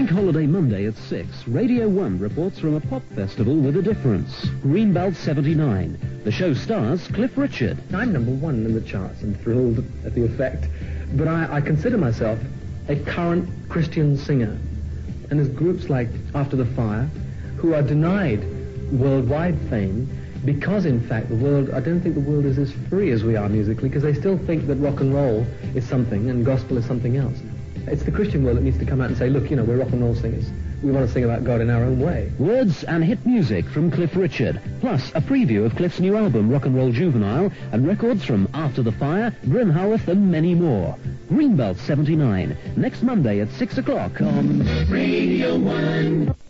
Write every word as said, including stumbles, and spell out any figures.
Bank Holiday Monday at six, Radio one reports from a pop festival with a difference. Greenbelt seventy-nine. The show stars Cliff Richard. I'm number one in the charts. I'm thrilled at the effect. But I, I consider myself a current Christian singer. And there's groups like After the Fire who are denied worldwide fame because, in fact, the world, I don't think the world is as free as we are musically, because they still think that rock and roll is something and gospel is something else. It's the Christian world that needs to come out and say, look, you know, we're rock and roll singers. We want to sing about God in our own way. Words and hit music from Cliff Richard, plus a preview of Cliff's new album, Rock and Roll Juvenile, and records from After the Fire, Grim Howarth, and many more. Greenbelt seventy-nine, next Monday at six o'clock on Radio one.